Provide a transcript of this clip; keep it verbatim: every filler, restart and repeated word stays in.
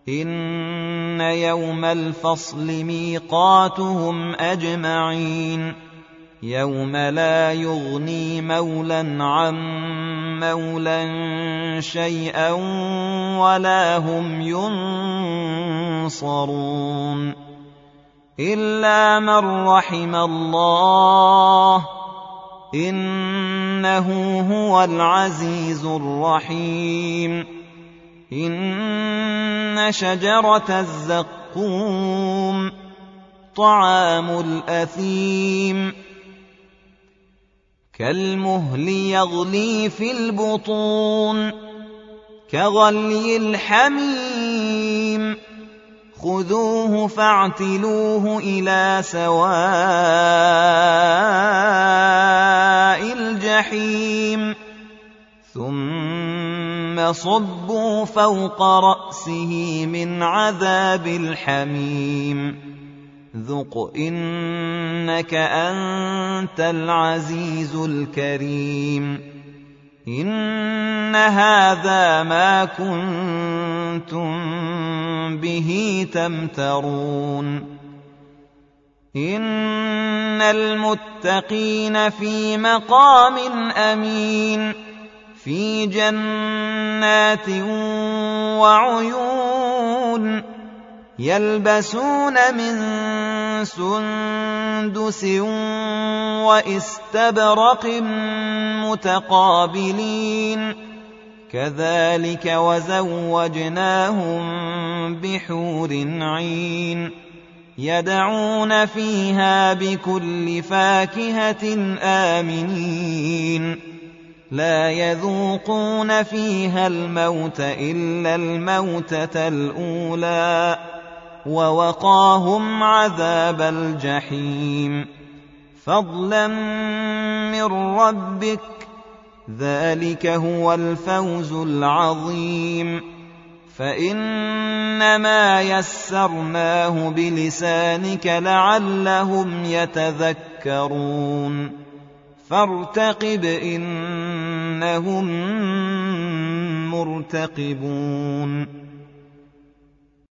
إن يوم الفصل ميقاتهم أجمعين يوم لا يغني مولى عن مولى شيئا ولا هم ينصرون إلا من رحم الله إنه هو العزيز الرحيم إن شجرة الزقوم طعام الأثيم كالمهل يغلي في البطون كغلي الحميم خذوه فاعتلوه إلى سواء الجحيم ثم صبوا فوق رأسه من عذاب الحميم ذق إنك أنت العزيز الكريم إن هذا ما كنتم به تمترون إن المتقين في مقام أمين في جنات وعيون يلبسون من سندس واستبرق متقابلين كذلك وزوجناهم بحور عين يدعون فيها بكل فاكهة آمنين لا يذوقون فيها الموت إلا الموتة الأولى ووقاهم عذاب الجحيم فضلا من ربك ذلك هو الفوز العظيم فإنما يسرناه بلسانك لعلهم يتذكرون فارتقب إنهم مرتقبون